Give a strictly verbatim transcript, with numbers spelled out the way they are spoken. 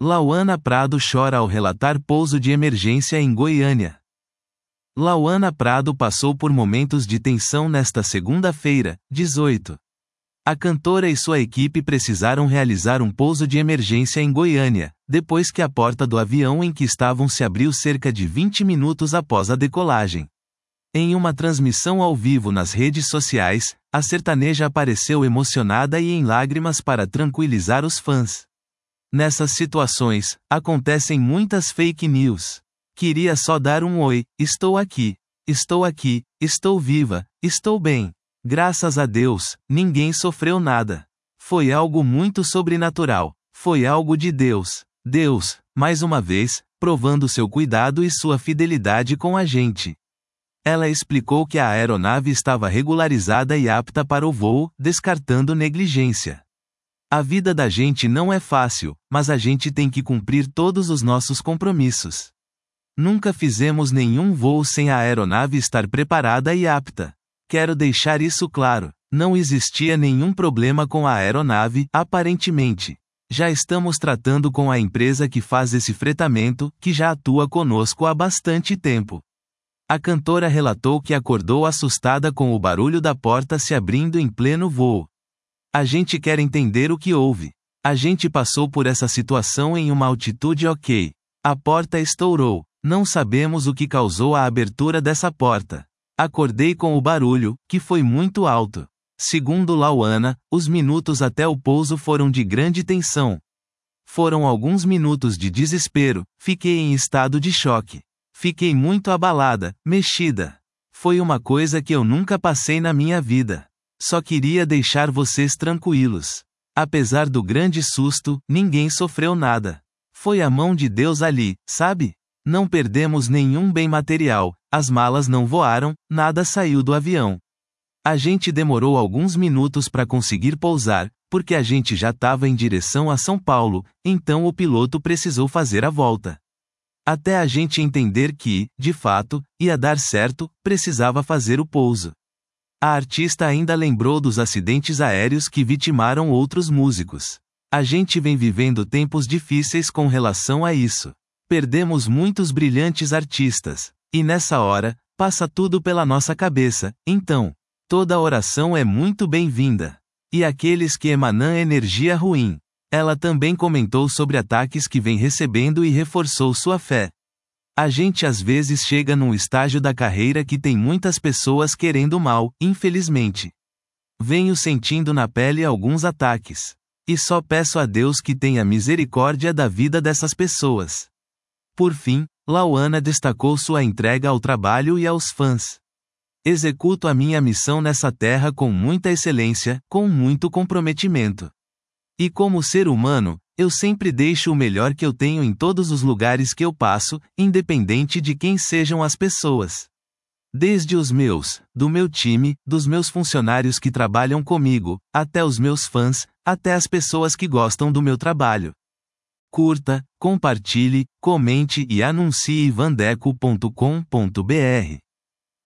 Lauana Prado chora ao relatar pouso de emergência em Goiânia. Lauana Prado passou por momentos de tensão nesta segunda-feira, dezoito. A cantora e sua equipe precisaram realizar um pouso de emergência em Goiânia, depois que a porta do avião em que estavam se abriu cerca de vinte minutos após a decolagem. Em uma transmissão ao vivo nas redes sociais, a sertaneja apareceu emocionada e em lágrimas para tranquilizar os fãs. Nessas situações, acontecem muitas fake news. Queria só dar um oi, estou aqui, estou aqui, estou viva, estou bem. Graças a Deus, ninguém sofreu nada. Foi algo muito sobrenatural, foi algo de Deus. Deus, mais uma vez, provando seu cuidado e sua fidelidade com a gente. Ela explicou que a aeronave estava regularizada e apta para o voo, descartando negligência. A vida da gente não é fácil, mas a gente tem que cumprir todos os nossos compromissos. Nunca fizemos nenhum voo sem a aeronave estar preparada e apta. Quero deixar isso claro, não existia nenhum problema com a aeronave, aparentemente. Já estamos tratando com a empresa que faz esse fretamento, que já atua conosco há bastante tempo. A cantora relatou que acordou assustada com o barulho da porta se abrindo em pleno voo. A gente quer entender o que houve. A gente passou por essa situação em uma altitude ok. A porta estourou. Não sabemos o que causou a abertura dessa porta. Acordei com o barulho, que foi muito alto. Segundo Lauana, os minutos até o pouso foram de grande tensão. Foram alguns minutos de desespero, fiquei em estado de choque. Fiquei muito abalada, mexida. Foi uma coisa que eu nunca passei na minha vida. Só queria deixar vocês tranquilos. Apesar do grande susto, ninguém sofreu nada. Foi a mão de Deus ali, sabe? Não perdemos nenhum bem material, as malas não voaram, nada saiu do avião. A gente demorou alguns minutos para conseguir pousar, porque a gente já estava em direção a São Paulo, então o piloto precisou fazer a volta. Até a gente entender que, de fato, ia dar certo, precisava fazer o pouso. A artista ainda lembrou dos acidentes aéreos que vitimaram outros músicos. A gente vem vivendo tempos difíceis com relação a isso. Perdemos muitos brilhantes artistas. E nessa hora, passa tudo pela nossa cabeça, então, toda oração é muito bem-vinda. E aqueles que emanam energia ruim. Ela também comentou sobre ataques que vem recebendo e reforçou sua fé. A gente às vezes chega num estágio da carreira que tem muitas pessoas querendo mal, infelizmente. Venho sentindo na pele alguns ataques. E só peço a Deus que tenha misericórdia da vida dessas pessoas. Por fim, Lauana destacou sua entrega ao trabalho e aos fãs. Executo a minha missão nessa terra com muita excelência, com muito comprometimento. E como ser humano, eu sempre deixo o melhor que eu tenho em todos os lugares que eu passo, independente de quem sejam as pessoas. Desde os meus, do meu time, dos meus funcionários que trabalham comigo, até os meus fãs, até as pessoas que gostam do meu trabalho. Curta, compartilhe, comente e anuncie vandeco ponto com ponto br.